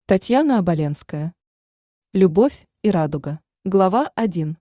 Татьяна Оболенская. Любовь и радуга. Глава 1.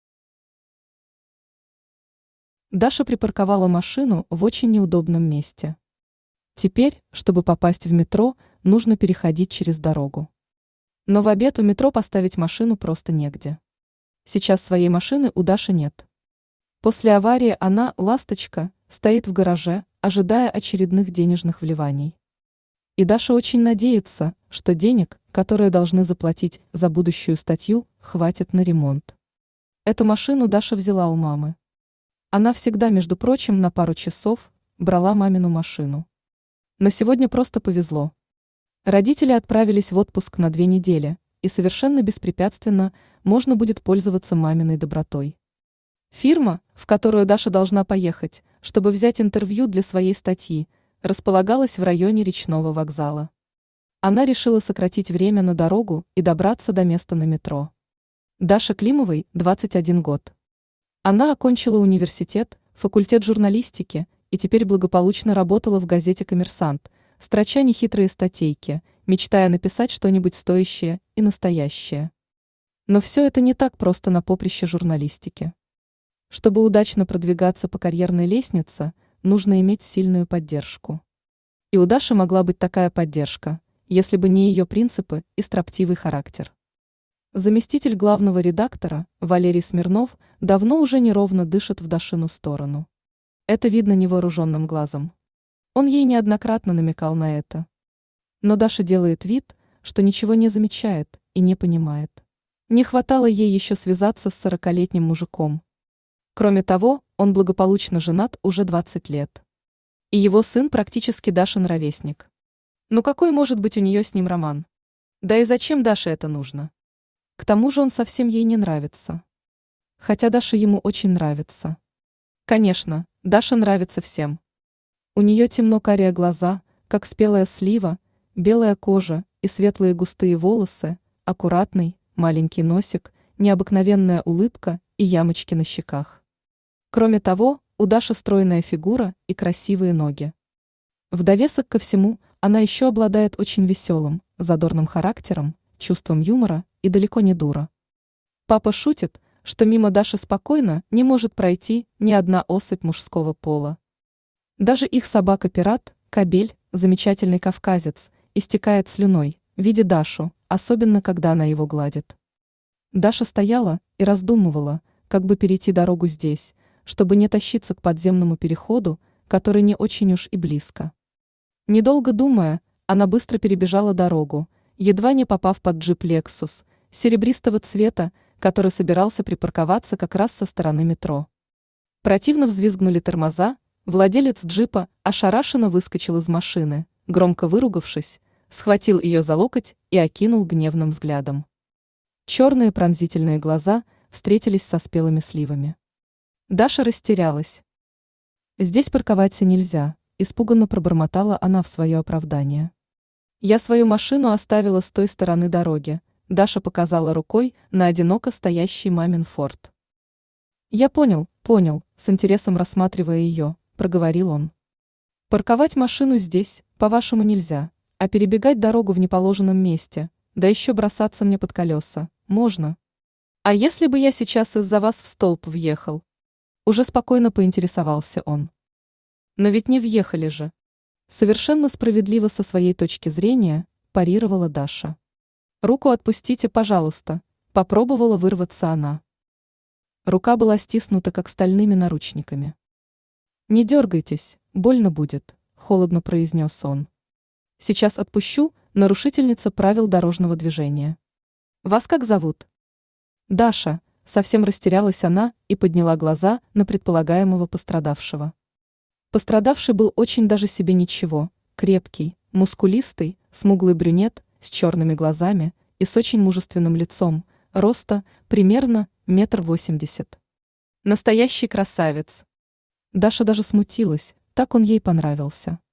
Даша припарковала машину в очень неудобном месте. Теперь, чтобы попасть в метро, нужно переходить через дорогу. Но в обед у метро поставить машину просто негде. Сейчас своей машины у Даши нет. После аварии она, ласточка, стоит в гараже, ожидая очередных денежных вливаний. И Даша очень надеется, что денег, которые должны заплатить за будущую статью, хватит на ремонт. Эту машину Даша взяла у мамы. Она всегда, между прочим, на пару часов брала мамину машину. Но сегодня просто повезло. Родители отправились в отпуск на 2 недели, и совершенно беспрепятственно можно будет пользоваться маминой добротой. Фирма, в которую Даша должна поехать, чтобы взять интервью для своей статьи, располагалась в районе речного вокзала. Она решила сократить время на дорогу и добраться до места на метро. Даше Климовой 21 год. Она окончила университет, факультет журналистики и теперь благополучно работала в газете «Коммерсант», строча нехитрые статейки, мечтая написать что-нибудь стоящее и настоящее. Но все это не так просто на поприще журналистики. Чтобы удачно продвигаться по карьерной лестнице, нужно иметь сильную поддержку. И у Даши могла быть такая поддержка, если бы не ее принципы и строптивый характер. Заместитель главного редактора, Валерий Смирнов, давно уже неровно дышит в Дашину сторону. Это видно невооруженным глазом. Он ей неоднократно намекал на это. Но Даша делает вид, что ничего не замечает и не понимает. Не хватало ей еще связаться с 40-летним мужиком. Кроме того, он благополучно женат уже 20 лет. И его сын практически Дашин ровесник. Ну какой может быть у нее с ним роман? Да и зачем Даше это нужно? К тому же он совсем ей не нравится. Хотя Даша ему очень нравится. Конечно, Даша нравится всем. У нее темно-карие глаза, как спелая слива, белая кожа и светлые густые волосы, аккуратный, маленький носик, необыкновенная улыбка и ямочки на щеках. Кроме того, у Даши стройная фигура и красивые ноги. В довесок ко всему, она еще обладает очень веселым, задорным характером, чувством юмора и далеко не дура. Папа шутит, что мимо Даши спокойно не может пройти ни одна особь мужского пола. Даже их собака-пират, Кобель, замечательный кавказец, истекает слюной, видя Дашу, особенно когда она его гладит. Даша стояла и раздумывала, как бы перейти дорогу здесь, чтобы не тащиться к подземному переходу, который не очень уж и близко. Недолго думая, она быстро перебежала дорогу, едва не попав под джип Lexus, серебристого цвета, который собирался припарковаться как раз со стороны метро. Противно взвизгнули тормоза, владелец джипа ошарашенно выскочил из машины, громко выругавшись, схватил ее за локоть и окинул гневным взглядом. Черные пронзительные глаза встретились со спелыми сливами. Даша растерялась. «Здесь парковаться нельзя», – испуганно пробормотала она в свое оправдание. «Я свою машину оставила с той стороны дороги», – Даша показала рукой на одиноко стоящий мамин форт. «Я понял», – с интересом рассматривая ее, проговорил он. «Парковать машину здесь, по-вашему, нельзя, а перебегать дорогу в неположенном месте, да еще бросаться мне под колеса, можно. А если бы я сейчас из-за вас в столб въехал?» Уже спокойно поинтересовался он. «Но ведь не въехали же». Совершенно справедливо со своей точки зрения парировала Даша. «Руку отпустите, пожалуйста», – попробовала вырваться она. Рука была стиснута, как стальными наручниками. «Не дергайтесь, больно будет», – холодно произнес он. «Сейчас отпущу, нарушительница правил дорожного движения. Вас как зовут?» «Даша», – совсем растерялась она и подняла глаза на предполагаемого пострадавшего. Пострадавший был очень даже себе ничего, крепкий, мускулистый, смуглый брюнет с черными глазами и с очень мужественным лицом, роста примерно 1,80 м. Настоящий красавец. Даша даже смутилась, так он ей понравился.